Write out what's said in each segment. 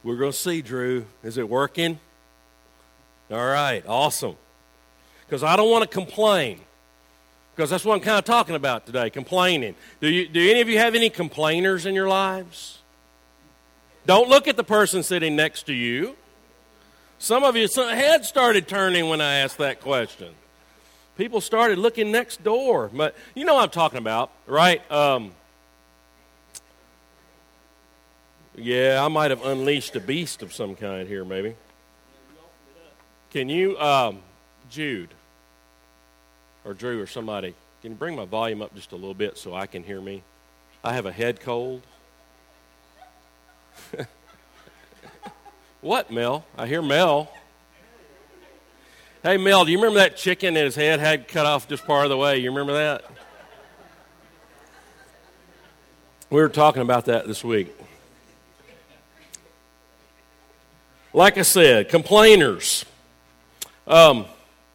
We're going to see, Drew. Is it working? All right, awesome. Because I don't want to complain. Because that's what I'm kind of talking about today, complaining. Do any of you have any complainers in your lives? Don't look at the person sitting next to you. Some of you, head started turning when I asked that question. People started looking next door. But you know what I'm talking about, right? Yeah, I might have unleashed a beast of some kind here, maybe. Can you, Jude, or Drew, or somebody, can you bring my volume up just a little bit so I can hear me? I have a head cold. What, Mel? I hear Mel. Hey, Mel, do you remember that chicken that his head had cut off just part of the way? You remember that? We were talking about that this week. Like I said, complainers. There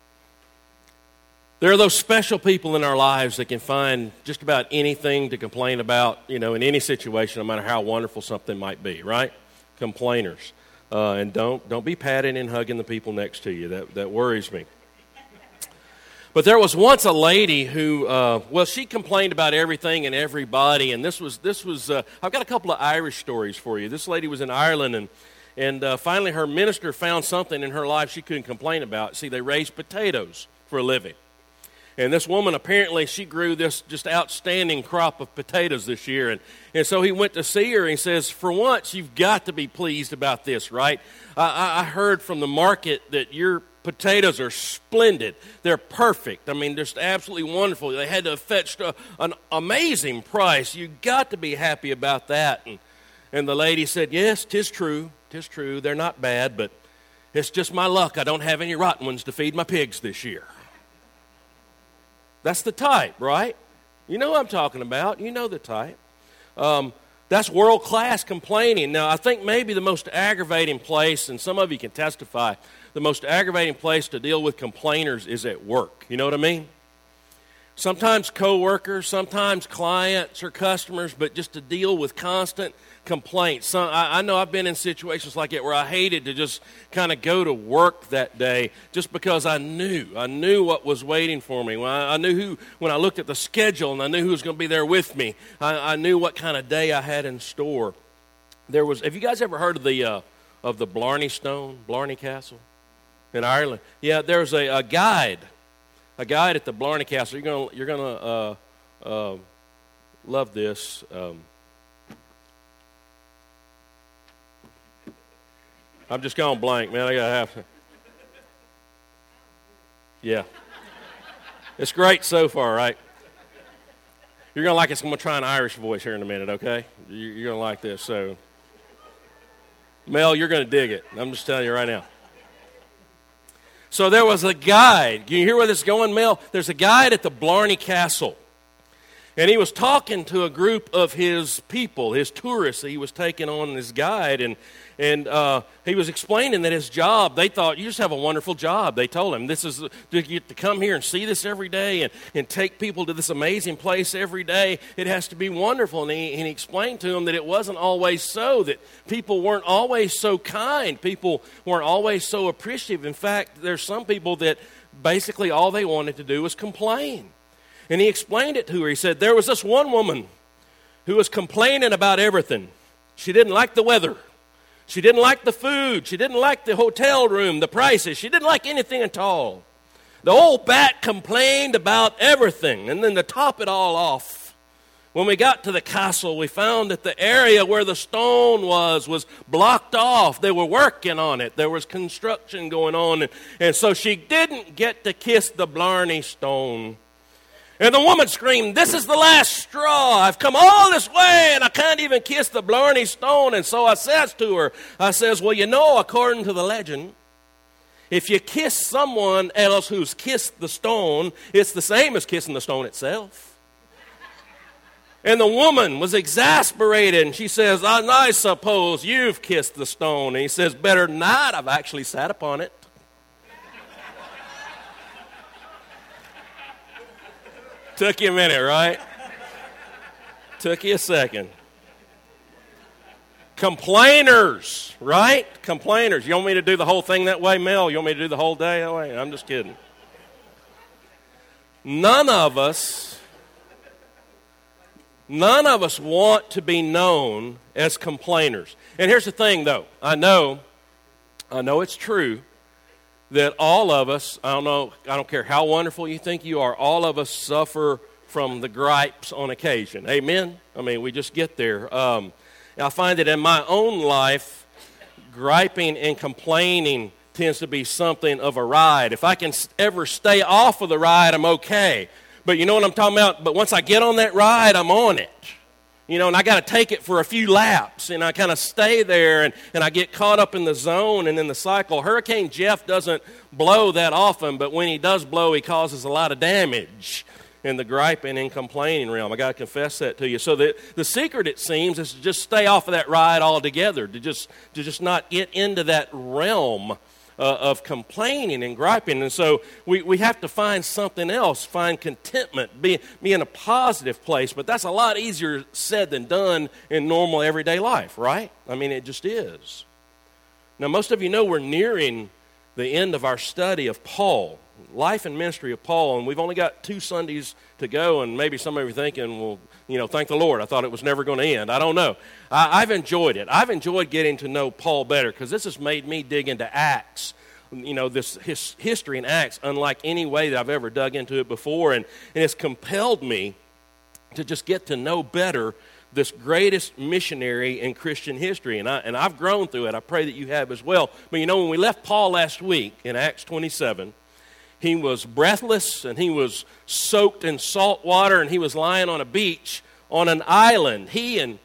are those special people in our lives that can find just about anything to complain about, in any situation, no matter how wonderful something might be, right? Complainers. And don't be patting and hugging the people next to you. That worries me. But there was once a lady who, she complained about everything and everybody. And this was. I've got a couple of Irish stories for you. This lady was in Ireland, and finally her minister found something in her life she couldn't complain about. See, they raised potatoes for a living. And this woman, apparently, she grew this just outstanding crop of potatoes this year. And so he went to see her and he says, for once, you've got to be pleased about this, right? I heard from the market that your potatoes are splendid. They're perfect. I mean, they're just absolutely wonderful. They had to have fetched an amazing price. You've got to be happy about that. And the lady said, yes, 'tis true. 'Tis true. They're not bad, but it's just my luck. I don't have any rotten ones to feed my pigs this year. That's the type, right? You know what I'm talking about. You know the type. That's world-class complaining. Now, I think maybe the most aggravating place, and some of you can testify, the most aggravating place to deal with complainers is at work. You know what I mean? Sometimes coworkers, sometimes clients or customers, but just to deal with constant complaints. I know I've been in situations like it where I hated to just kind of go to work that day just because I knew what was waiting for me. When I looked at the schedule and I knew who was going to be there with me, I knew what kind of day I had in store. Have you guys ever heard of the Blarney Stone, Blarney Castle in Ireland? Yeah, there's a guide at the Blarney Castle. You're gonna love this. I'm just going blank, man. I gotta have. Yeah, it's great so far, right? You're gonna like it. So I'm gonna try an Irish voice here in a minute, okay? You're gonna like this. So, Mel, you're gonna dig it. I'm just telling you right now. So there was a guide. Can you hear where this is going, Mel? There's a guide at the Blarney Castle. And he was talking to a group of his people, his tourists that he was taking on this guide. And he was explaining that his job, they thought, you just have a wonderful job. They told him, this is to get to come here and see this every day and take people to this amazing place every day. It has to be wonderful. And he explained to them that it wasn't always so, that people weren't always so kind. People weren't always so appreciative. In fact, there's some people that basically all they wanted to do was complain. And he explained it to her. He said, there was this one woman who was complaining about everything. She didn't like the weather. She didn't like the food. She didn't like the hotel room, the prices. She didn't like anything at all. The old bat complained about everything. And then to top it all off, when we got to the castle, we found that the area where the stone was blocked off. They were working on it. There was construction going on. And so she didn't get to kiss the Blarney Stone. And the woman screamed, this is the last straw. I've come all this way and I can't even kiss the Blarney Stone. And so I says to her, well, according to the legend, if you kiss someone else who's kissed the stone, it's the same as kissing the stone itself. And the woman was exasperated and she says, I suppose you've kissed the stone. And he says, better not, I've actually sat upon it. Took you a minute, right? Took you a second. Complainers, right? Complainers. You want me to do the whole thing that way, Mel? You want me to do the whole day that way? I'm just kidding. None of us want to be known as complainers. And here's the thing, though. I know it's true that all of us, I don't care how wonderful you think you are, all of us suffer from the gripes on occasion. Amen? I mean, we just get there. I find that in my own life, griping and complaining tends to be something of a ride. If I can ever stay off of the ride, I'm okay. But you know what I'm talking about? But once I get on that ride, I'm on it. You know, and I got to take it for a few laps, and I kind of stay there, and I get caught up in the zone and in the cycle. Hurricane Jeff doesn't blow that often, but when he does blow, he causes a lot of damage in the griping and complaining realm. I got to confess that to you. So the secret, it seems, is to just stay off of that ride altogether, to just not get into that realm of complaining and griping. And so we have to find something else, find contentment, be in a positive place. But that's a lot easier said than done in normal everyday life, right? I mean, it just is. Now, most of you know we're nearing the end of our study of Paul, life and ministry of Paul, and we've only got 2 Sundays to go, and maybe some of you are thinking, well, thank the Lord, I thought it was never going to end. I don't know. I've enjoyed it. I've enjoyed getting to know Paul better, because this has made me dig into Acts, this history in Acts, unlike any way that I've ever dug into it before, and it's compelled me to just get to know better this greatest missionary in Christian history, and I've grown through it. I pray that you have as well. But when we left Paul last week in Acts 27, he was breathless, and he was soaked in salt water, and he was lying on a beach on an island. He and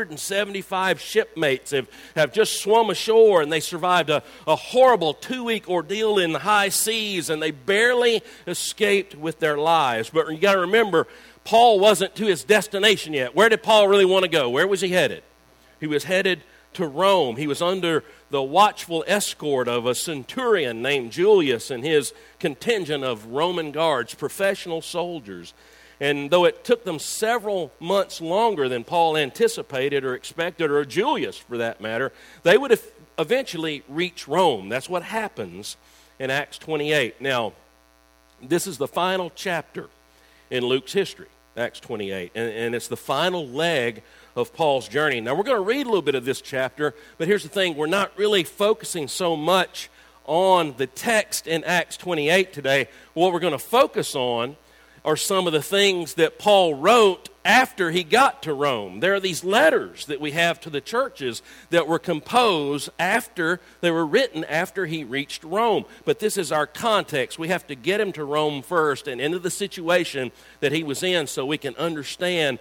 275 shipmates have just swum ashore, and they survived a horrible 2-week ordeal in the high seas, and they barely escaped with their lives. But you got to remember, Paul wasn't to his destination yet. Where did Paul really want to go? Where was he headed? He was headed to Rome. He was under the watchful escort of a centurion named Julius and his contingent of Roman guards, professional soldiers. And though it took them several months longer than Paul anticipated or expected, or Julius for that matter, they would have eventually reached Rome. That's what happens in Acts 28. Now, this is the final chapter in Luke's history, Acts 28, and it's the final leg of Paul's journey. Now, we're going to read a little bit of this chapter, but here's the thing. We're not really focusing so much on the text in Acts 28 today. What we're going to focus on are some of the things that Paul wrote after he got to Rome. There are these letters that we have to the churches that were composed after, they were written after he reached Rome. But this is our context. We have to get him to Rome first and into the situation that he was in so we can understand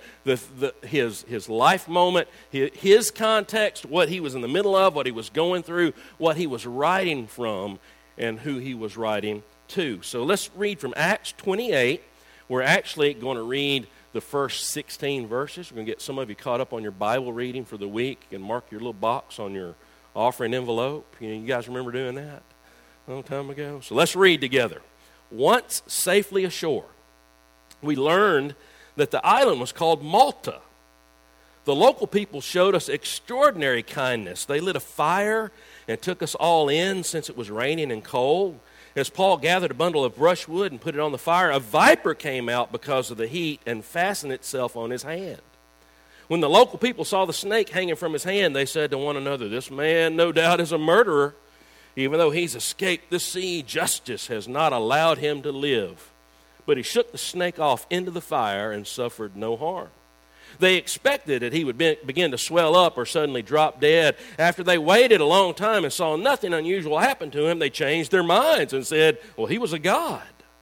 his life moment, his context, what he was in the middle of, what he was going through, what he was writing from, and who he was writing to. So let's read from Acts 28. We're actually going to read the first 16 verses. We're going to get some of you caught up on your Bible reading for the week. You can mark your little box on your offering envelope. You guys remember doing that a long time ago? So let's read together. Once safely ashore, we learned that the island was called Malta. The local people showed us extraordinary kindness. They lit a fire and took us all in since it was raining and cold. As Paul gathered a bundle of brushwood and put it on the fire, a viper came out because of the heat and fastened itself on his hand. When the local people saw the snake hanging from his hand, they said to one another, "This man no doubt is a murderer. Even though he's escaped the sea, justice has not allowed him to live." But he shook the snake off into the fire and suffered no harm. They expected that he would begin to swell up or suddenly drop dead. After they waited a long time and saw nothing unusual happen to him, they changed their minds and said, well, he was a god.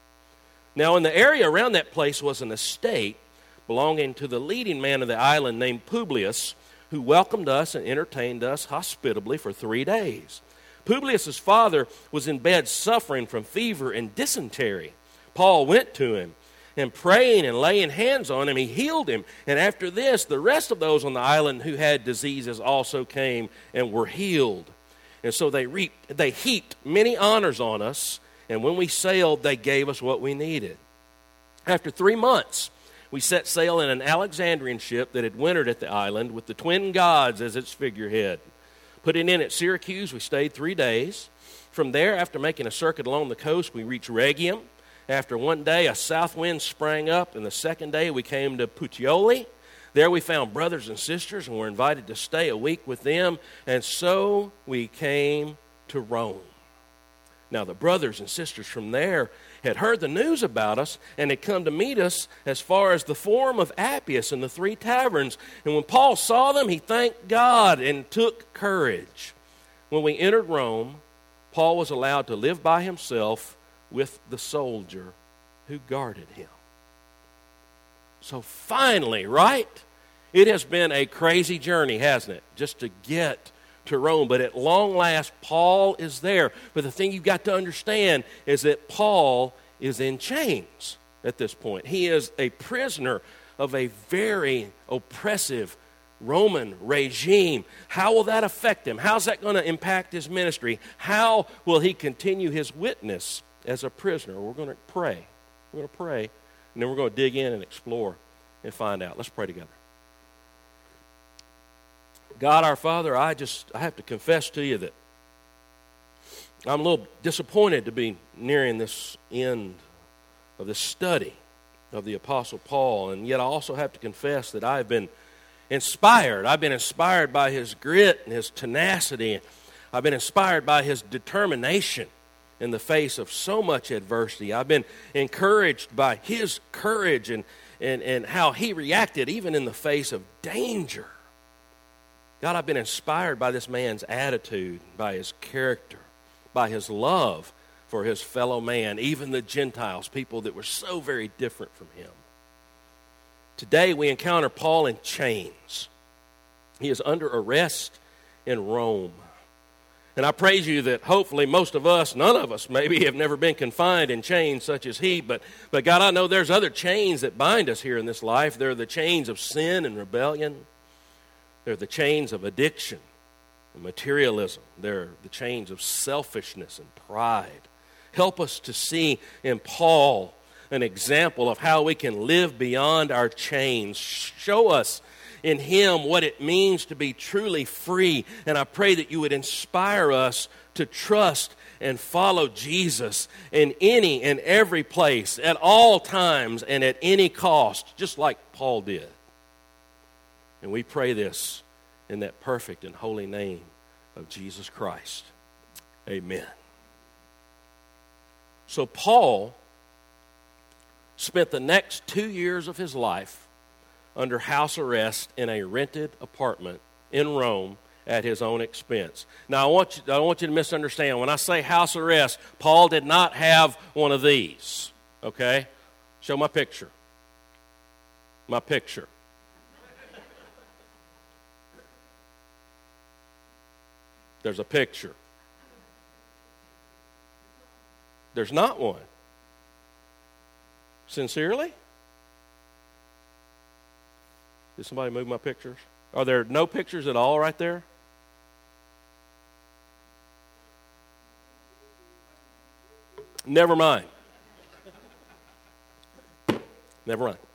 Now, in the area around that place was an estate belonging to the leading man of the island named Publius, who welcomed us and entertained us hospitably for 3 days. Publius' father was in bed suffering from fever and dysentery. Paul went to him, and praying and laying hands on him, he healed him. And after this, the rest of those on the island who had diseases also came and were healed. And so they heaped many honors on us, and when we sailed, they gave us what we needed. After 3 months, we set sail in an Alexandrian ship that had wintered at the island with the twin gods as its figurehead. Putting in at Syracuse, we stayed 3 days. From there, after making a circuit along the coast, we reached Rhegium. After one day, a south wind sprang up, and the second day we came to Puteoli. There we found brothers and sisters and were invited to stay a week with them, and so we came to Rome. Now the brothers and sisters from there had heard the news about us and had come to meet us as far as the Forum of Appius and the 3 taverns. And when Paul saw them, he thanked God and took courage. When we entered Rome, Paul was allowed to live by himself with the soldier who guarded him. So finally, right? It has been a crazy journey, hasn't it? Just to get to Rome. But at long last, Paul is there. But the thing you've got to understand is that Paul is in chains at this point. He is a prisoner of a very oppressive Roman regime. How will that affect him? How's that going to impact his ministry? How will he continue his witness as a prisoner? We're going to pray. We're going to pray, and then we're going to dig in and explore and find out. Let's pray together. God, our Father, I have to confess to you that I'm a little disappointed to be nearing this end of this study of the Apostle Paul, and yet I also have to confess that I've been inspired. I've been inspired by his grit and his tenacity. I've been inspired by his determination in the face of so much adversity. I've been encouraged by his courage and how he reacted even in the face of danger. God, I've been inspired by this man's attitude, by his character, by his love for his fellow man, even the Gentiles, people that were so very different from him. Today we encounter Paul in chains. He is under arrest in Rome. And I praise you that hopefully most of us, none of us maybe, have never been confined in chains such as he. But God, I know there's other chains that bind us here in this life. They're the chains of sin and rebellion. They're the chains of addiction and materialism. They're the chains of selfishness and pride. Help us to see in Paul an example of how we can live beyond our chains. Show us in him what it means to be truly free. And I pray that you would inspire us to trust and follow Jesus in any and every place, at all times and at any cost, just like Paul did. And we pray this in that perfect and holy name of Jesus Christ. Amen. So Paul spent the next 2 years of his life under house arrest in a rented apartment in Rome at his own expense. Now, I want you to misunderstand. When I say house arrest, Paul did not have one of these. Okay? Show my picture. My picture. There's a picture. There's not one. Sincerely? Did somebody move my pictures? Are there no pictures at all right there? Never mind. Never mind.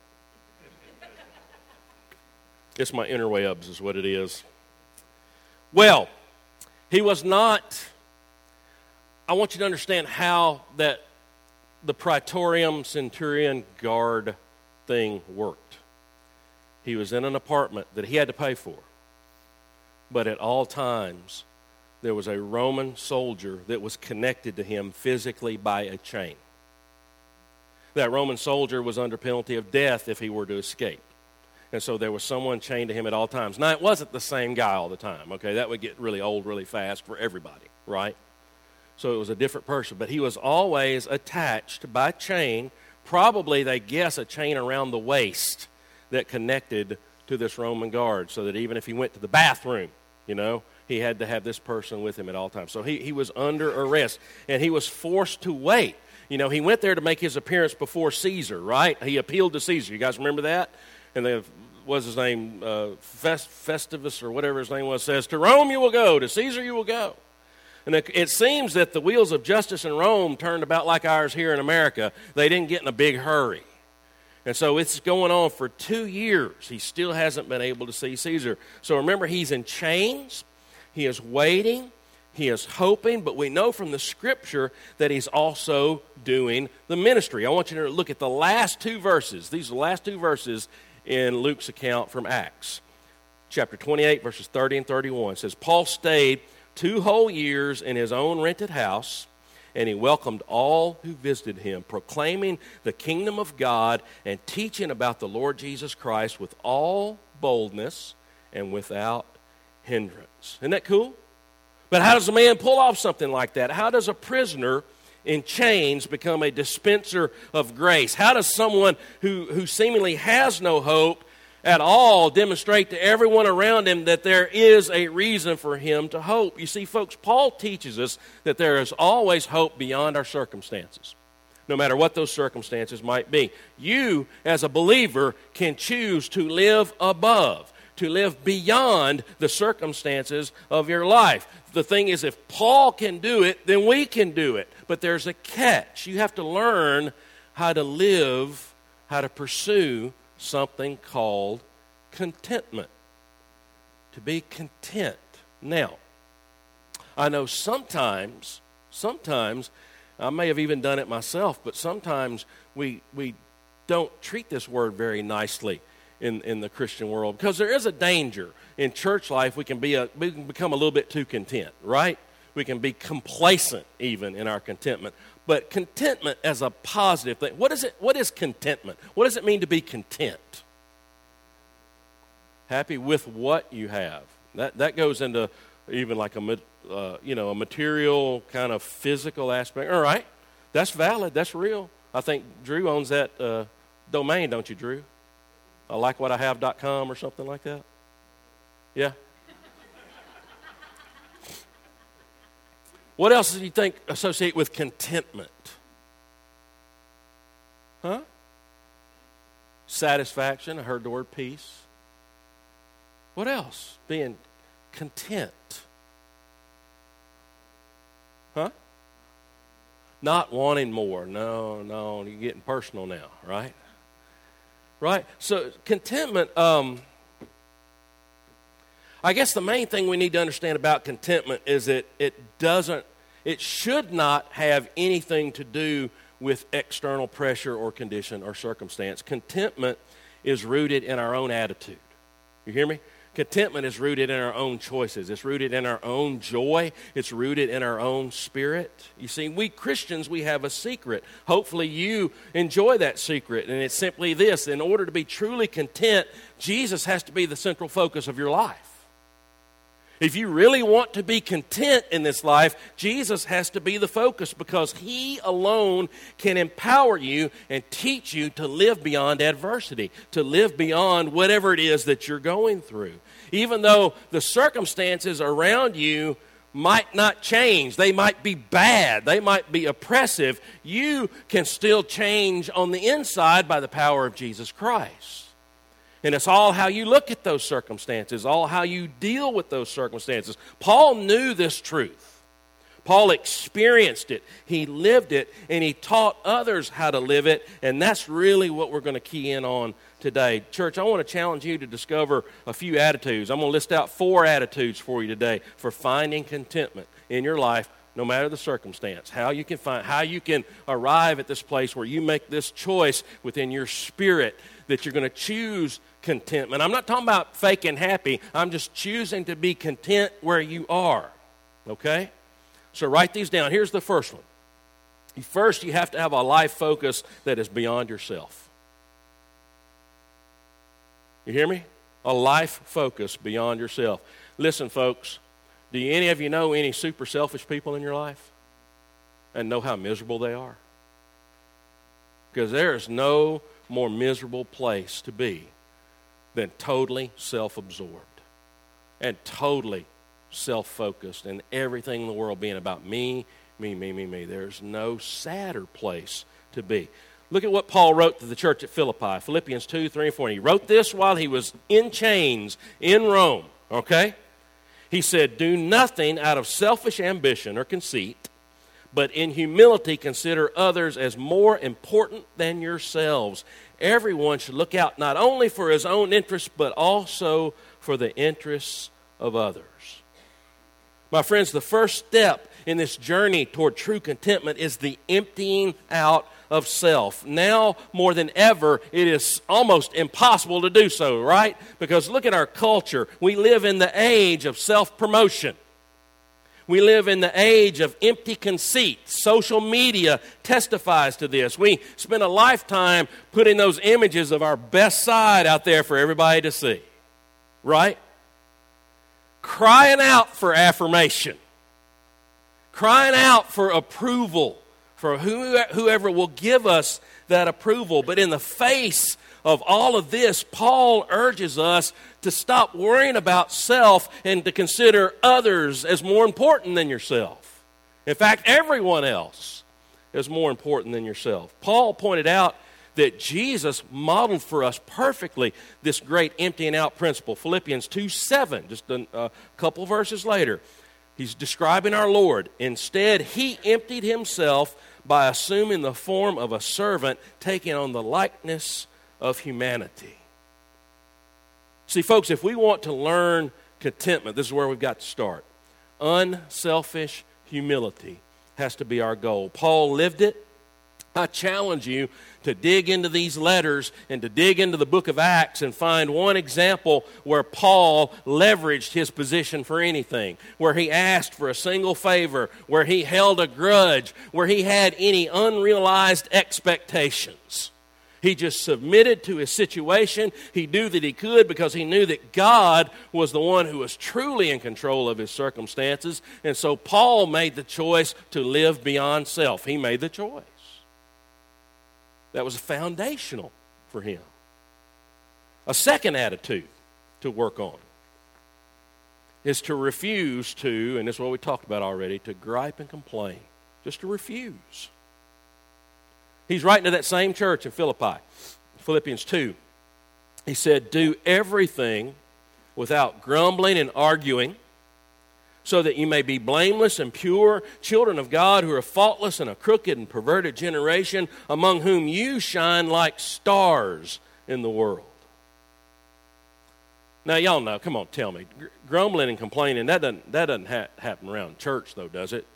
It's my interwebs is what it is. Well, he was not, I want you to understand how that the Praetorium Centurion guard thing worked. He was in an apartment that he had to pay for. But at all times, there was a Roman soldier that was connected to him physically by a chain. That Roman soldier was under penalty of death if he were to escape. And so there was someone chained to him at all times. Now, it wasn't the same guy all the time, okay? That would get really old really fast for everybody, right? So it was a different person. But he was always attached by chain, probably, they guess, a chain around the waist that connected to this Roman guard, so that even if he went to the bathroom, he had to have this person with him at all times. So he was under arrest, and he was forced to wait. He went there to make his appearance before Caesar, right? He appealed to Caesar. You guys remember that? And then, what's his name? Festivus or whatever his name was, says, "To Rome you will go, to Caesar you will go." And it seems that the wheels of justice in Rome turned about like ours here in America. They didn't get in a big hurry. And so it's going on for 2 years. He still hasn't been able to see Caesar. So remember, he's in chains. He is waiting. He is hoping. But we know from the Scripture that he's also doing the ministry. I want you to look at the last 2 verses. These are the last 2 verses in Luke's account from Acts. Chapter 28, verses 30 and 31. It says, Paul stayed 2 whole years in his own rented house, and he welcomed all who visited him, proclaiming the kingdom of God and teaching about the Lord Jesus Christ with all boldness and without hindrance. Isn't that cool? But how does a man pull off something like that? How does a prisoner in chains become a dispenser of grace? How does someone who seemingly has no hope at all demonstrate to everyone around him that there is a reason for him to hope? You see, folks, Paul teaches us that there is always hope beyond our circumstances, no matter what those circumstances might be. You, as a believer, can choose to live above, to live beyond the circumstances of your life. The thing is, if Paul can do it, then we can do it. But there's a catch. You have to learn how to live, how to pursue something called contentment. To be content. Now, I know sometimes, I may have even done it myself, but sometimes we don't treat this word very nicely in the Christian world, because there is a danger in church life. We can become a little bit too content, right? We can be complacent even in our contentment. But contentment as a positive thing. What is contentment? What does it mean to be content? Happy with what you have. That goes into even like a material kind of physical aspect. All right, that's valid. That's real. I think Drew owns that domain, don't you, Drew? I like what I have.com or something like that. Yeah. What else do you think associate with contentment? Huh? Satisfaction. I heard the word peace. What else? Being content. Huh? Not wanting more. No, you're getting personal now, right? Right? So contentment, I guess the main thing we need to understand about contentment is that it should not have anything to do with external pressure or condition or circumstance. Contentment is rooted in our own attitude. You hear me? Contentment is rooted in our own choices. It's rooted in our own joy. It's rooted in our own spirit. You see, we Christians, we have a secret. Hopefully you enjoy that secret. And it's simply this: in order to be truly content, Jesus has to be the central focus of your life. If you really want to be content in this life, Jesus has to be the focus, because He alone can empower you and teach you to live beyond adversity, to live beyond whatever it is that you're going through. Even though the circumstances around you might not change, they might be bad, they might be oppressive, you can still change on the inside by the power of Jesus Christ. And it's all how you look at those circumstances, all how you deal with those circumstances. Paul knew this truth. Paul experienced it. He lived it, and he taught others how to live it. And that's really what we're going to key in on today. Church, I want to challenge you to discover a few attitudes. I'm going to list out 4 attitudes for you today for finding contentment in your life, no matter the circumstance. How you can arrive at this place where you make this choice within your spirit that you're going to choose contentment. I'm not talking about fake and happy. I'm just choosing to be content where you are. Okay? So write these down. Here's the first one. First, you have to have a life focus that is beyond yourself. You hear me? A life focus beyond yourself. Listen, folks, do any of you know any super selfish people in your life and know how miserable they are? Because there is no more miserable place to be than totally self-absorbed and totally self-focused and everything in the world being about me. There's no sadder place to be. Look at what Paul wrote to the church at Philippi, Philippians 2, 3, and 4. He wrote this while he was in chains in Rome, okay? He said, "Do nothing out of selfish ambition or conceit, but in humility consider others as more important than yourselves. Everyone should look out not only for his own interests, but also for the interests of others. My friends, the first step in this journey toward true contentment is the emptying out of self. Now more than ever, it is almost impossible to do so, right? Because look at our culture. We live in the age of self-promotion. We live in the age of empty conceit. Social media testifies to this. We spend a lifetime putting those images of our best side out there for everybody to see, right? Crying out for affirmation, crying out for approval, for whoever will give us that approval. But in the face of all of this, Paul urges us to stop worrying about self and to consider others as more important than yourself. In fact, everyone else is more important than yourself. Paul pointed out that Jesus modeled for us perfectly this great emptying out principle. Philippians 2:7, just a couple verses later, he's describing our Lord. Instead, he emptied himself by assuming the form of a servant, taking on the likeness of humanity. See, folks, if we want to learn contentment, this is where we've got to start. Unselfish humility has to be our goal. Paul lived it. I challenge you to dig into these letters and to dig into the book of Acts and find one example where Paul leveraged his position for anything, where he asked for a single favor, where he held a grudge, where he had any unrealized expectations. He just submitted to his situation. He knew that he could because he knew that God was the one who was truly in control of his circumstances. And so Paul made the choice to live beyond self. He made the choice. That was foundational for him. A second attitude to work on is to refuse to, and this is what we talked about already, to gripe and complain. Just to refuse. He's writing to that same church in Philippi, Philippians 2. He said, do everything without grumbling and arguing, so that you may be blameless and pure, children of God who are faultless in a crooked and perverted generation, among whom you shine like stars in the world. Now, y'all know, come on, tell me, grumbling and complaining, that doesn't happen around church, though, does it?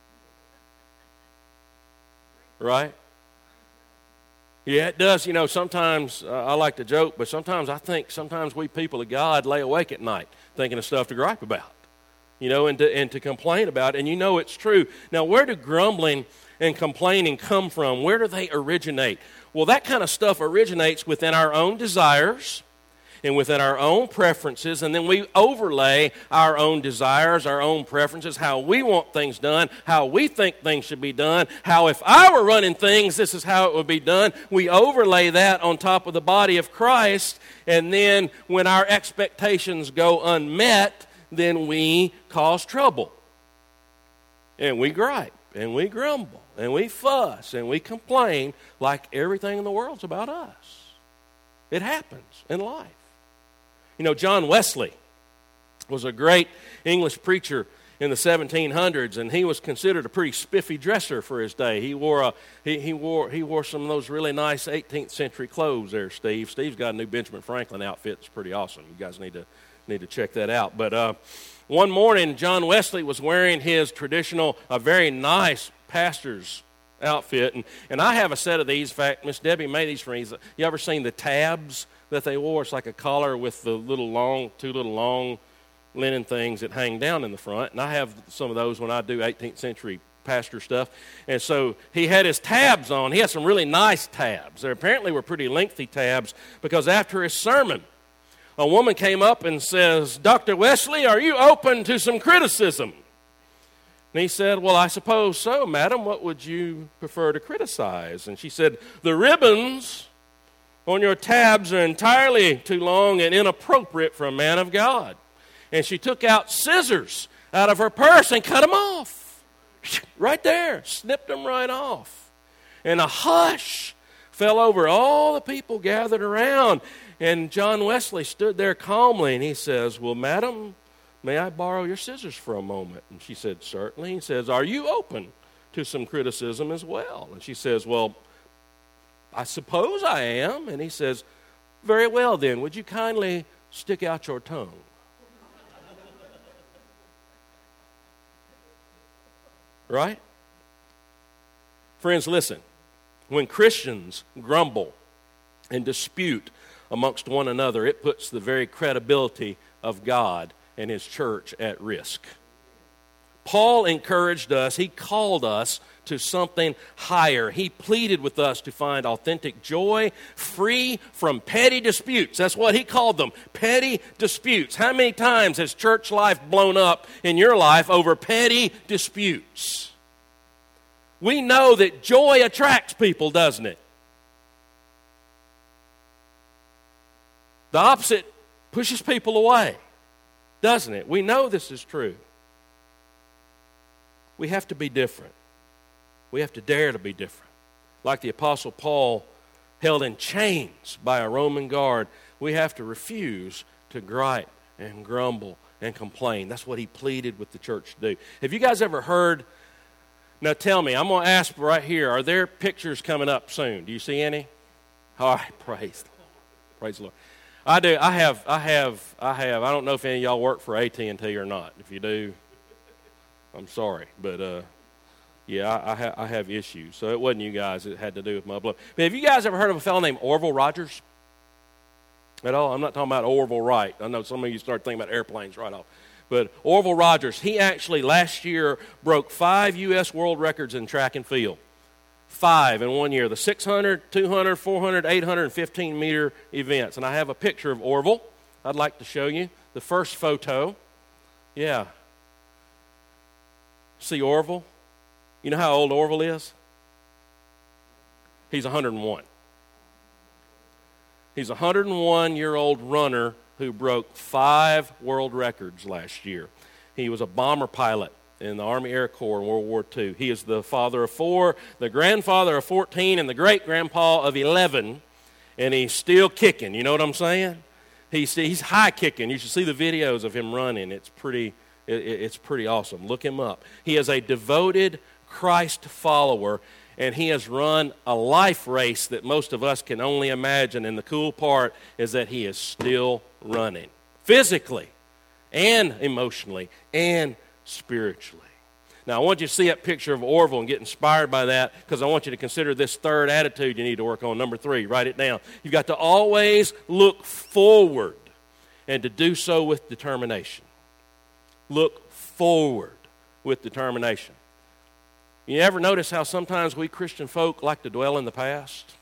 Right? Yeah, it does. You know, sometimes I like to joke, but sometimes I think we people of God lay awake at night thinking of stuff to gripe about, you know, and to complain about. And you know it's true. Now, where do grumbling and complaining come from? Where do they originate? Well, that kind of stuff originates within our own desires and within our own preferences, and then we overlay our own desires, our own preferences, how we want things done, how we think things should be done, how if I were running things, this is how it would be done. We overlay that on top of the body of Christ, and then when our expectations go unmet, then we cause trouble. And we gripe, and we grumble, and we fuss, and we complain like everything in the world's about us. It happens in life. You know, John Wesley was a great English preacher in the 1700s, and he was considered a pretty spiffy dresser for his day. He wore some of those really nice 18th century clothes there, Steve. Steve's got a new Benjamin Franklin outfit that's pretty awesome. You guys need to check that out. But one morning, John Wesley was wearing his traditional, a very nice pastor's outfit, and I have a set of these. In fact, Miss Debbie made these for me. You ever seen the tabs that they wore? It's like a collar with the two little long linen things that hang down in the front. And I have some of those when I do 18th century pastor stuff. And so he had his tabs on. He had some really nice tabs. They apparently were pretty lengthy tabs, because after his sermon, a woman came up and says, Dr. Wesley, are you open to some criticism? And he said, well, I suppose so, madam. What would you prefer to criticize? And she said, the ribbons on your tabs are entirely too long and inappropriate for a man of God. And she took out scissors out of her purse and cut them off. Right there, snipped them right off. And a hush fell over all the people gathered around. And John Wesley stood there calmly, and he says, well, madam, may I borrow your scissors for a moment? And she said, certainly. He says, are you open to some criticism as well. And she says, well, I suppose I am. And he says, very well then, would you kindly stick out your tongue? Right? Friends, listen. When Christians grumble and dispute amongst one another, it puts the very credibility of God and His church at risk. Paul encouraged us. He called us to something higher. He pleaded with us to find authentic joy, free from petty disputes. That's what he called them, petty disputes. How many times has church life blown up in your life over petty disputes? We know that joy attracts people, doesn't it? The opposite pushes people away, doesn't it? We know this is true. We have to be different. We have to dare to be different. Like the Apostle Paul, held in chains by a Roman guard, we have to refuse to gripe and grumble and complain. That's what he pleaded with the church to do. Have you guys ever heard? Now tell me, I'm going to ask right here, are there pictures coming up soon? Do you see any? All right, praise the Lord. Praise the Lord. I do. I have. I don't know if any of y'all work for AT&T or not. If you do, I'm sorry, but yeah, I have issues. So it wasn't you guys. It had to do with my blood. But have you guys ever heard of a fellow named Orville Rogers? At all? I'm not talking about Orville Wright. I know some of you start thinking about airplanes right off. But Orville Rogers, he actually last year broke 5 U.S. world records in track and field. 5 in 1 year. The 600, 200, 400, 815 meter events. And I have a picture of Orville I'd like to show you. The first photo. Yeah. See Orville? You know how old Orville is? He's 101. He's a 101-year-old runner who broke 5 world records last year. He was a bomber pilot in the Army Air Corps in World War II. He is the father of 4, the grandfather of 14, and the great-grandpa of 11, and he's still kicking. You know what I'm saying? He's high kicking. You should see the videos of him running. It's pretty awesome. Look him up. He is a devoted Christ follower, and he has run a life race that most of us can only imagine, and the cool part is that he is still running, physically and emotionally and spiritually. Now, I want you to see that picture of Orville and get inspired by that, because I want you to consider this third attitude you need to work on. Number 3, write it down. You've got to always look forward, and to do so with determination. Look forward with determination. You ever notice how sometimes we Christian folk like to dwell in the past?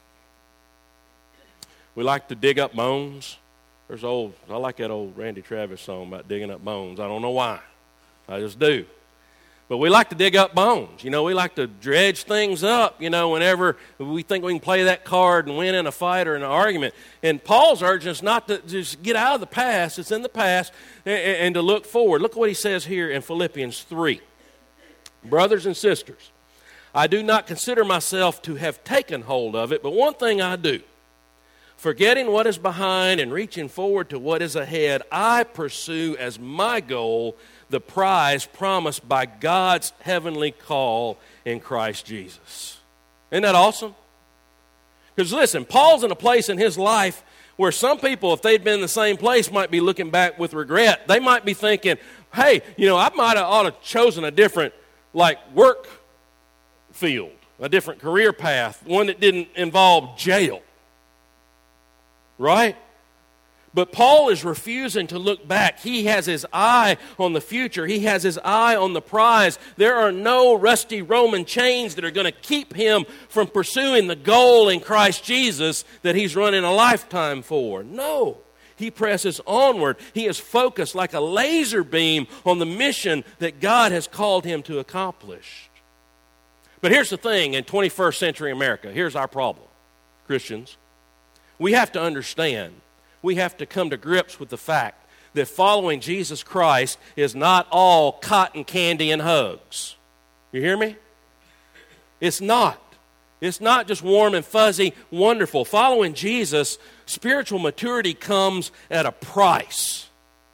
We like to dig up bones. I like that old Randy Travis song about digging up bones. I don't know why. I just do. But we like to dig up bones. You know, we like to dredge things up, you know, whenever we think we can play that card and win in a fight or in an argument. And Paul's urging us not to just get out of the past. It's in the past, and to look forward. Look what he says here in Philippians 3. Brothers and sisters, I do not consider myself to have taken hold of it, but one thing I do. Forgetting what is behind and reaching forward to what is ahead, I pursue as my goal the prize promised by God's heavenly call in Christ Jesus. Isn't that awesome? Because listen, Paul's in a place in his life where some people, if they'd been in the same place, might be looking back with regret. They might be thinking, hey, you know, I might have ought to chosen a different, work field, a different career path, one that didn't involve jail. Right? But Paul is refusing to look back. He has his eye on the future. He has his eye on the prize. There are no rusty Roman chains that are going to keep him from pursuing the goal in Christ Jesus that he's running a lifetime for. No. He presses onward. He is focused like a laser beam on the mission that God has called him to accomplish. But here's the thing, in 21st century America, here's our problem, Christians. We have to understand, we have to come to grips with the fact that following Jesus Christ is not all cotton candy and hugs. You hear me? It's not. It's not just warm and fuzzy, wonderful. Following Jesus, spiritual maturity comes at a price.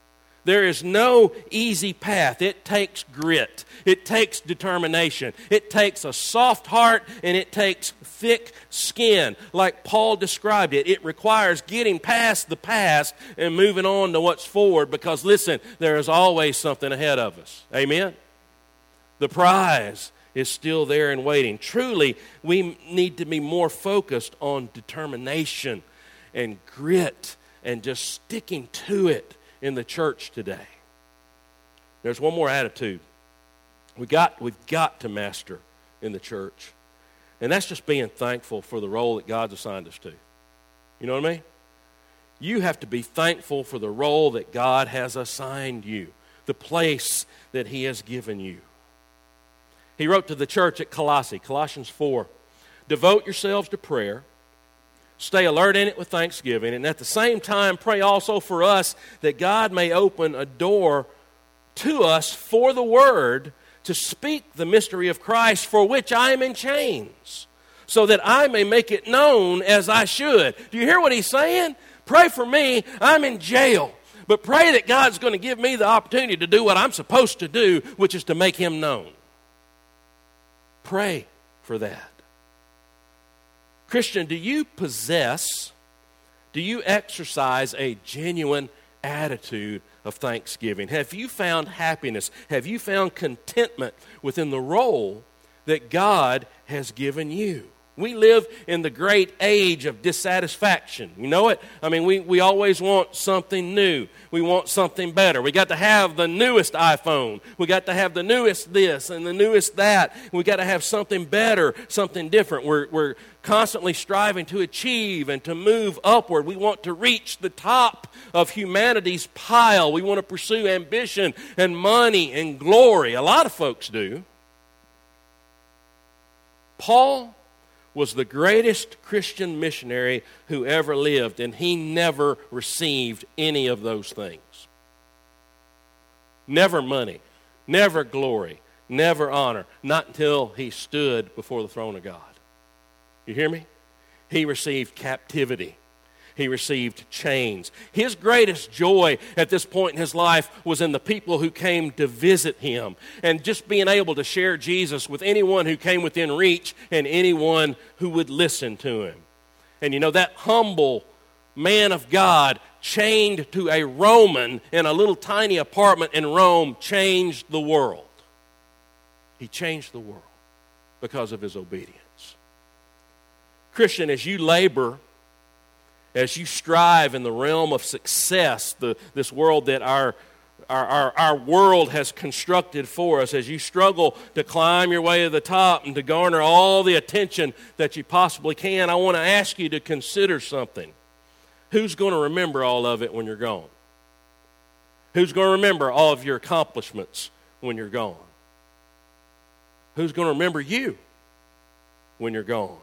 There is no easy path. It takes grit. It takes determination. It takes a soft heart, and it takes thick skin. Like Paul described it, it requires getting past the past and moving on to what's forward, because, listen, there is always something ahead of us. Amen? The prize is still there and waiting. Truly, we need to be more focused on determination and grit and just sticking to it in the church today. There's one more attitude we've got to master in the church, and that's just being thankful for the role that God's assigned us to. You know what I mean? You have to be thankful for the role that God has assigned you, the place that He has given you. He wrote to the church at Colossae, Colossians 4, devote yourselves to prayer, stay alert in it with thanksgiving, and at the same time pray also for us that God may open a door to us for the word to speak the mystery of Christ, for which I am in chains, so that I may make it known as I should. Do you hear what he's saying? Pray for me. I'm in jail. But pray that God's going to give me the opportunity to do what I'm supposed to do, which is to make Him known. Pray for that. Christian, do you exercise a genuine attitude of thanksgiving? Have you found happiness? Have you found contentment within the role that God has given you? We live in the great age of dissatisfaction. You know it? I mean, we always want something new. We want something better. We got to have the newest iPhone. We got to have the newest this and the newest that. We got to have something better, something different. We're constantly striving to achieve and to move upward. We want to reach the top of humanity's pile. We want to pursue ambition and money and glory. A lot of folks do. Paul was the greatest Christian missionary who ever lived, and he never received any of those things. Never money, never glory, never honor, not until he stood before the throne of God. You hear me? He received captivity. He received chains. His greatest joy at this point in his life was in the people who came to visit him, and just being able to share Jesus with anyone who came within reach and anyone who would listen to him. And you know, that humble man of God, chained to a Roman in a little tiny apartment in Rome, changed the world. He changed the world because of his obedience. Christian, as you labor, as you strive in the realm of success, this world that our world has constructed for us, as you struggle to climb your way to the top and to garner all the attention that you possibly can, I want to ask you to consider something. Who's going to remember all of it when you're gone? Who's going to remember all of your accomplishments when you're gone? Who's going to remember you when you're gone?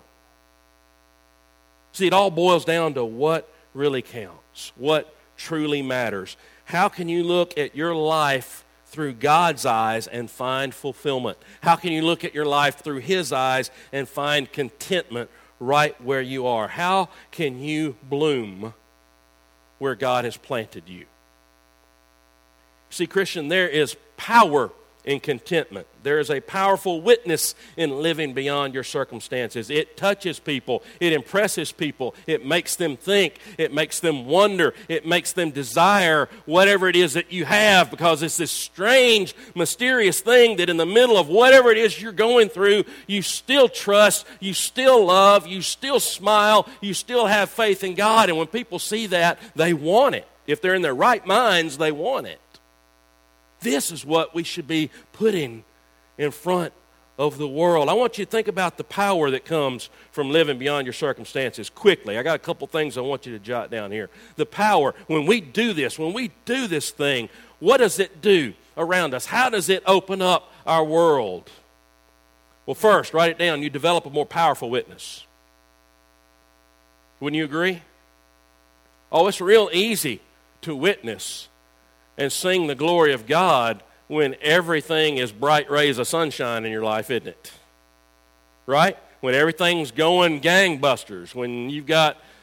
See, it all boils down to what really counts, what truly matters. How can you look at your life through God's eyes and find fulfillment? How can you look at your life through His eyes and find contentment right where you are? How can you bloom where God has planted you? See, Christian, there is power in contentment. There is a powerful witness in living beyond your circumstances. It touches people. It impresses people. It makes them think. It makes them wonder. It makes them desire whatever it is that you have, because it's this strange, mysterious thing that in the middle of whatever it is you're going through, you still trust, you still love, you still smile, you still have faith in God. And when people see that, they want it. If they're in their right minds, they want it. This is what we should be putting in front of the world. I want you to think about the power that comes from living beyond your circumstances quickly. I got a couple things I want you to jot down here. The power, when we do this thing, what does it do around us? How does it open up our world? Well, first, write it down. You develop a more powerful witness. Wouldn't you agree? Oh, it's real easy to witness and sing the glory of God when everything is bright rays of sunshine in your life, isn't it? Right? When everything's going gangbusters, when you've got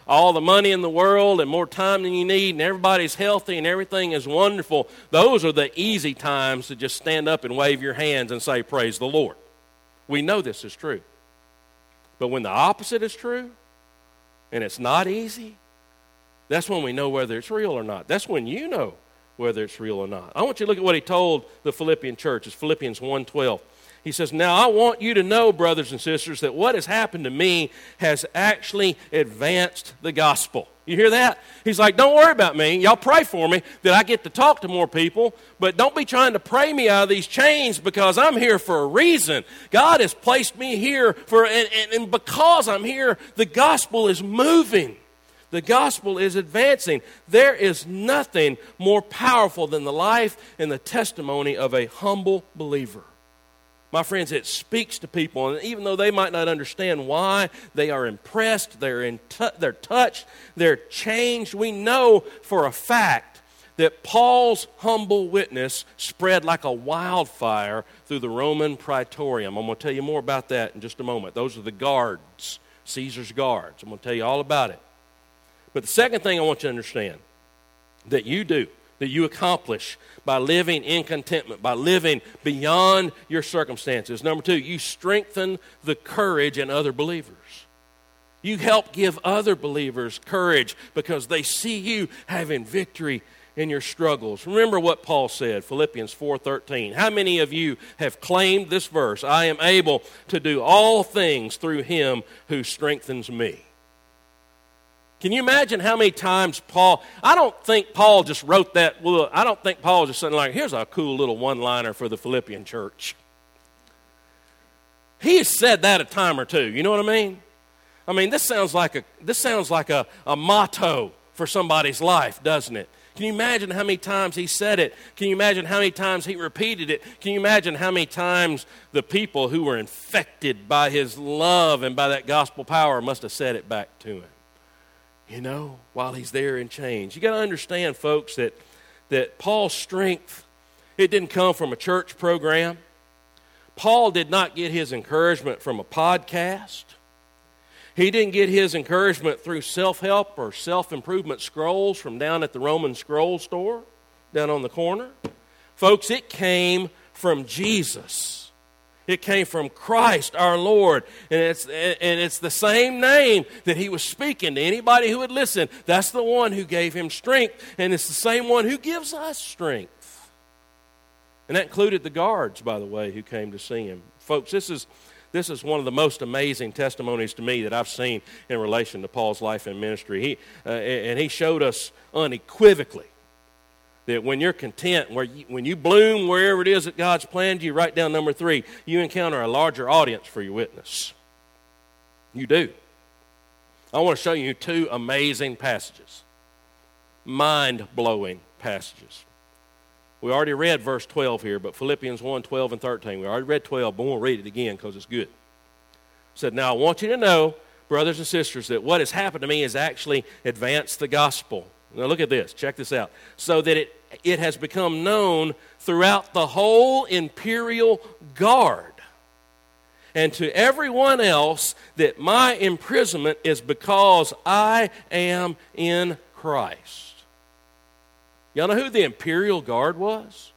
all the money in the world and more time than you need and everybody's healthy and everything is wonderful, those are the easy times to just stand up and wave your hands and say, praise the Lord. We know this is true. But when the opposite is true and it's not easy, that's when we know whether it's real or not. That's when you know whether it's real or not. I want you to look at what he told the Philippian church. It's Philippians 1:12. He says, now I want you to know, brothers and sisters, that what has happened to me has actually advanced the gospel. You hear that? He's like, don't worry about me. Y'all pray for me that I get to talk to more people, but don't be trying to pray me out of these chains because I'm here for a reason. God has placed me here and because I'm here, the gospel is moving. The gospel is advancing. There is nothing more powerful than the life and the testimony of a humble believer. My friends, it speaks to people, and even though they might not understand why, they are impressed, they're touched, they're changed. We know for a fact that Paul's humble witness spread like a wildfire through the Roman Praetorium. I'm going to tell you more about that in just a moment. Those are the guards, Caesar's guards. I'm going to tell you all about it. But the second thing I want you to understand that you do, that you accomplish by living in contentment, by living beyond your circumstances. Number two, you strengthen the courage in other believers. You help give other believers courage because they see you having victory in your struggles. Remember what Paul said, Philippians 4:13. How many of you have claimed this verse? I am able to do all things through him who strengthens me. Can you imagine how many times I don't think Paul just wrote that. Well, I don't think Paul just said like, here's a cool little one-liner for the Philippian church. He has said that a time or two. You know what I mean? I mean, this sounds like a motto for somebody's life, doesn't it? Can you imagine how many times he said it? Can you imagine how many times he repeated it? Can you imagine how many times the people who were infected by his love and by that gospel power must have said it back to him? You know, while he's there in chains. You got to understand, folks, that Paul's strength, it didn't come from a church program. Paul did not get his encouragement from a podcast. He didn't get his encouragement through self-help or self-improvement scrolls from down at the Roman scroll store, down on the corner. Folks, it came from Jesus. It came from Christ our Lord. And it's the same name that he was speaking to anybody who would listen. That's the one who gave him strength. And it's the same one who gives us strength. And that included the guards, by the way, who came to see him. Folks, this is one of the most amazing testimonies to me that I've seen in relation to Paul's life and ministry. He showed us unequivocally that when you're content, when you bloom wherever it is that God's planned you, write down number 3, you encounter a larger audience for your witness. You do. I want to show you 2 amazing passages, mind-blowing passages. We already read verse 12 here, but Philippians 1, 12 and 13. We already read 12, but we'll read it again because it's good. It said, now I want you to know, brothers and sisters, that what has happened to me has actually advanced the gospel. Now look at this. Check this out. So that it has become known throughout the whole imperial guard and to everyone else that my imprisonment is because I am in Christ. Y'all know who the imperial guard was?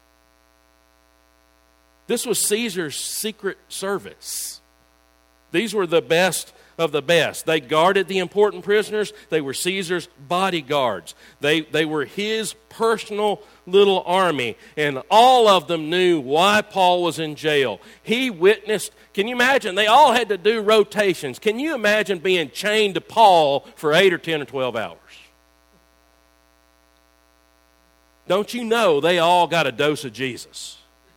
This was Caesar's secret service. These were the best of the best. They guarded the important prisoners. They were Caesar's bodyguards. They were his personal little army. And all of them knew why Paul was in jail. He witnessed. Can you imagine? They all had to do rotations. Can you imagine being chained to Paul for 8 or 10 or 12 hours? Don't you know they all got a dose of Jesus?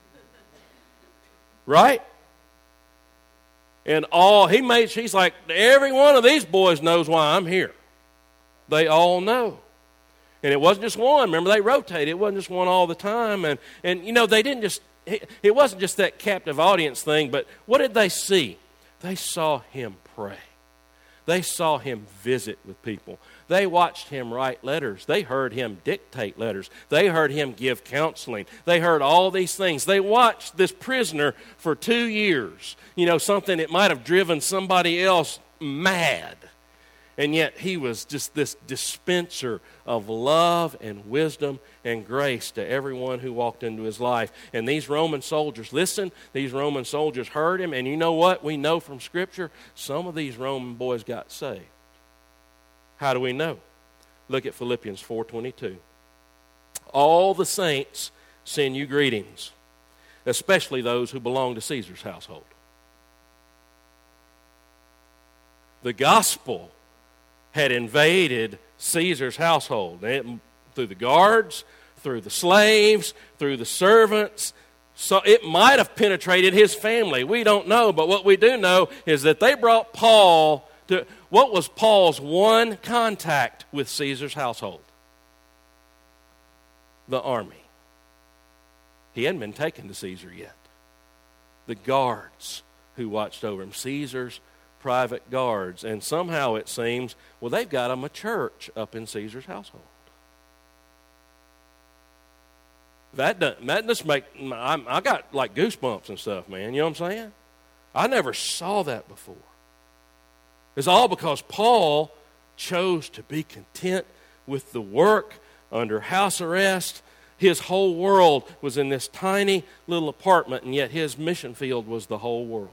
Right? And he's like, every one of these boys knows why I'm here. They all know. And it wasn't just one. Remember, they rotated. It wasn't just one all the time. And you know, they didn't just, it wasn't just that captive audience thing, but what did they see? They saw him pray. They saw him visit with people. They watched him write letters. They heard him dictate letters. They heard him give counseling. They heard all these things. They watched this prisoner for 2 years. You know, something that might have driven somebody else mad. And yet he was just this dispenser of love and wisdom and grace to everyone who walked into his life. And these Roman soldiers, listen, these Roman soldiers heard him. And you know what? We know from Scripture, some of these Roman boys got saved. How do we know? Look at Philippians 4:22. All the saints send you greetings, especially those who belong to Caesar's household. The gospel had invaded Caesar's household through the guards, through the slaves, through the servants. So it might have penetrated his family. We don't know, but what we do know is that they brought Paul to, what was Paul's one contact with Caesar's household? The army. He hadn't been taken to Caesar yet. The guards who watched over him, Caesar's private guards. And somehow it seems, well, they've got him a church up in Caesar's household. That just make, I got like goosebumps and stuff, man. You know what I'm saying? I never saw that before. It's all because Paul chose to be content with the work under house arrest. His whole world was in this tiny little apartment, and yet his mission field was the whole world.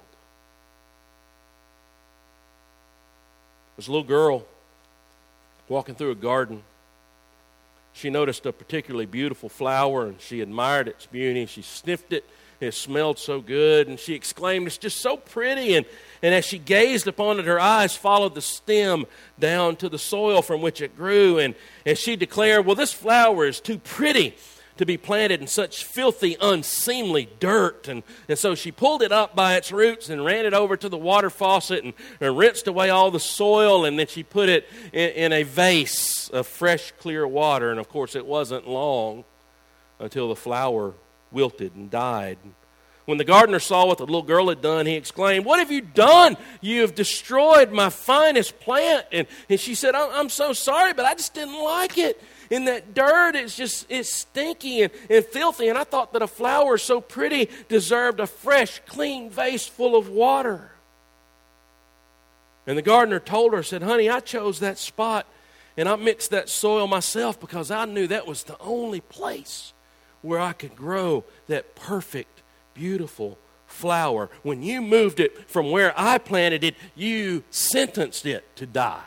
There was a little girl walking through a garden. She noticed a particularly beautiful flower, and she admired its beauty. She sniffed it, and it smelled so good, and she exclaimed, "It's just so pretty." And as she gazed upon it, her eyes followed the stem down to the soil from which it grew, and she declared, "Well, this flower is too pretty to be planted in such filthy, unseemly dirt." And so she pulled it up by its roots and ran it over to the water faucet and rinsed away all the soil, and then she put it in a vase of fresh, clear water. And of course, it wasn't long until the flower wilted and died. When the gardener saw what the little girl had done, he exclaimed, "What have you done? You have destroyed my finest plant." And she said, I'm so sorry, but I just didn't like it. In that dirt, it's stinky and filthy, and I thought that a flower so pretty deserved a fresh, clean vase full of water. And the gardener told her, said, "Honey, I chose that spot, and I mixed that soil myself because I knew that was the only place where I could grow that perfect, beautiful flower. When you moved it from where I planted it, you sentenced it to die."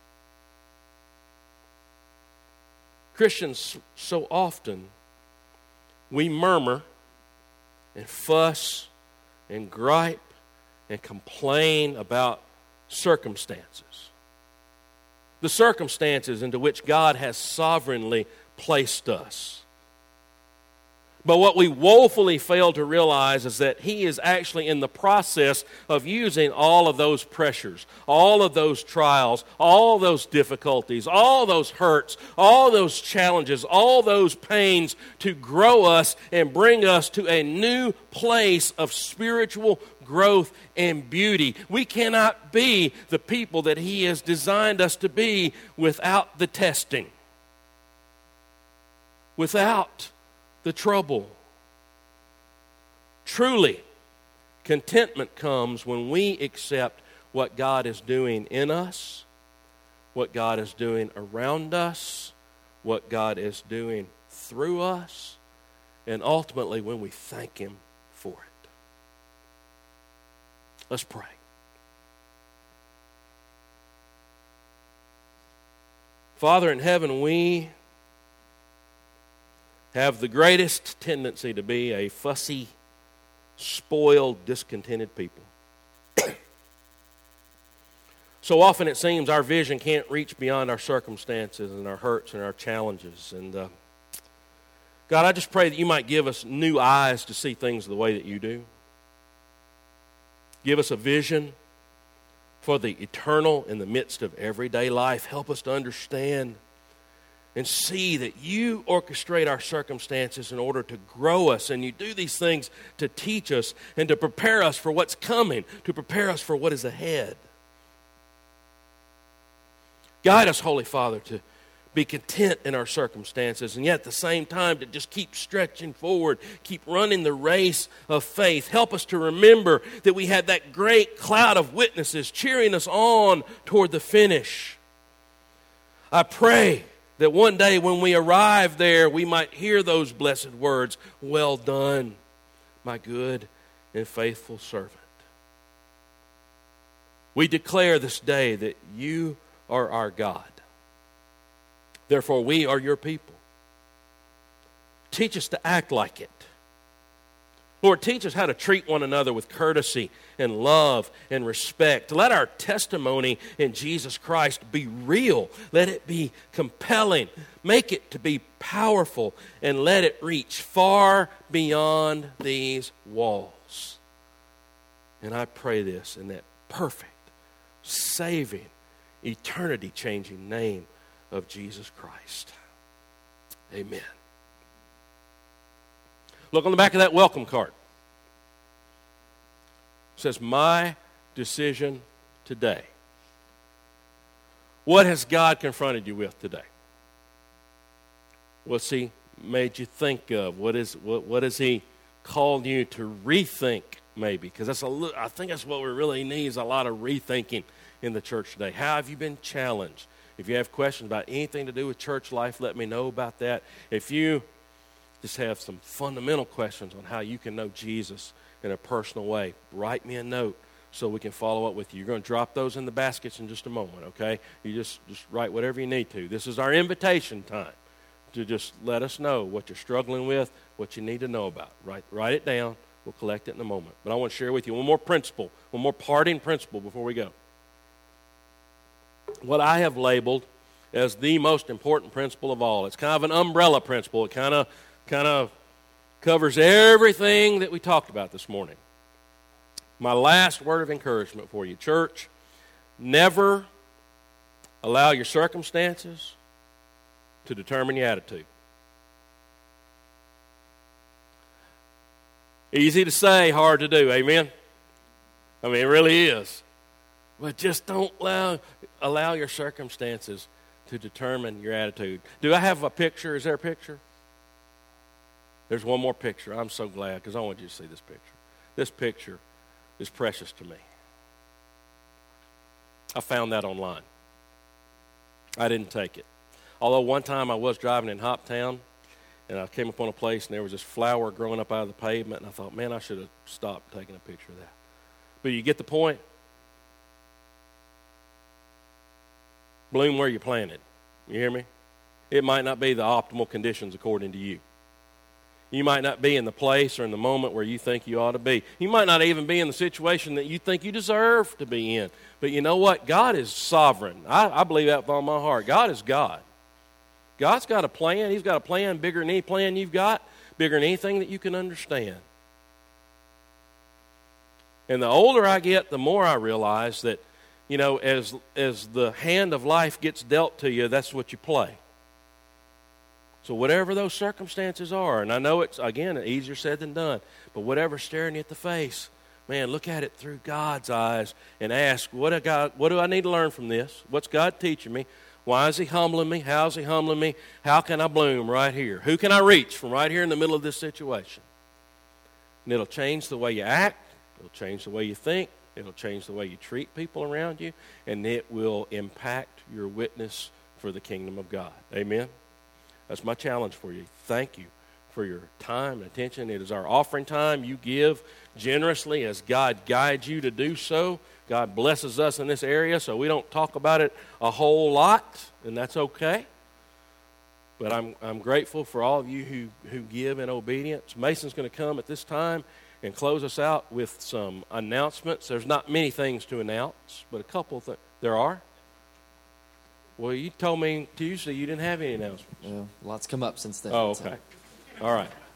Christians, so often, we murmur and fuss and gripe and complain about circumstances. The circumstances into which God has sovereignly placed us. But what we woefully fail to realize is that He is actually in the process of using all of those pressures, all of those trials, all those difficulties, all those hurts, all those challenges, all those pains to grow us and bring us to a new place of spiritual growth and beauty. We cannot be the people that He has designed us to be without the testing, without the trouble. Truly, contentment comes when we accept what God is doing in us, what God is doing around us, what God is doing through us, and ultimately when we thank Him for it. Let's pray. Father in heaven, we have the greatest tendency to be a fussy, spoiled, discontented people. So often it seems our vision can't reach beyond our circumstances and our hurts and our challenges. And God, I just pray that You might give us new eyes to see things the way that You do. Give us a vision for the eternal in the midst of everyday life. Help us to understand and see that You orchestrate our circumstances in order to grow us. And You do these things to teach us and to prepare us for what's coming, to prepare us for what is ahead. Guide us, Holy Father, to be content in our circumstances, and yet at the same time to just keep stretching forward, keep running the race of faith. Help us to remember that we had that great cloud of witnesses cheering us on toward the finish. I pray that one day when we arrive there, we might hear those blessed words, "Well done, my good and faithful servant." We declare this day that you are our God. Therefore, we are your people. Teach us to act like it. Lord, teach us how to treat one another with courtesy and love and respect. Let our testimony in Jesus Christ be real. Let it be compelling. Make it to be powerful, and let it reach far beyond these walls. And I pray this in that perfect, saving, eternity-changing name of Jesus Christ. Amen. Look on the back of that welcome card. It says, "My decision today." What has God confronted you with today? What's He made you think of? What has He called you to rethink, maybe? Because I think that's what we really need, is a lot of rethinking in the church today. How have you been challenged? If you have questions about anything to do with church life, let me know about that. If you just have some fundamental questions on how you can know Jesus in a personal way, write me a note so we can follow up with you. You're going to drop those in the baskets in just a moment, okay? You just write whatever you need to. This is our invitation time to just let us know what you're struggling with, what you need to know about. Write it down. We'll collect it in a moment. But I want to share with you one more principle, one more parting principle before we go. What I have labeled as the most important principle of all. It's kind of an umbrella principle. It kind of covers everything that we talked about this morning. My last word of encouragement for you, church: never allow your circumstances to determine your attitude. Easy to say, hard to do, amen? I mean, it really is. But just don't allow your circumstances to determine your attitude. Do I have a picture? Is there a picture? There's one more picture. I'm so glad, because I want you to see this picture. This picture is precious to me. I found that online. I didn't take it. Although one time I was driving in Hoptown, and I came upon a place, and there was this flower growing up out of the pavement, and I thought, man, I should have stopped taking a picture of that. But you get the point? Bloom where you planted. You hear me? It might not be the optimal conditions according to you. You might not be in the place or in the moment where you think you ought to be. You might not even be in the situation that you think you deserve to be in. But you know what? God is sovereign. I believe that with all my heart. God is God. God's got a plan. He's got a plan bigger than any plan you've got, bigger than anything that you can understand. And the older I get, the more I realize that, you know, as the hand of life gets dealt to you, that's what you play. So whatever those circumstances are, and I know it's, again, easier said than done, but whatever's staring you at the face, man, look at it through God's eyes and ask, what do I need to learn from this? What's God teaching me? Why is He humbling me? How is He humbling me? How can I bloom right here? Who can I reach from right here in the middle of this situation? And it'll change the way you act. It'll change the way you think. It'll change the way you treat people around you. And it will impact your witness for the kingdom of God. Amen? That's my challenge for you. Thank you for your time and attention. It is our offering time. You give generously as God guides you to do so. God blesses us in this area, so we don't talk about it a whole lot, and that's okay. But I'm grateful for all of you who give in obedience. Mason's going to come at this time and close us out with some announcements. There's not many things to announce, but a couple there are. Well, you told me Tuesday you didn't have any announcements. Well, lots come up since then. Oh, okay. All right.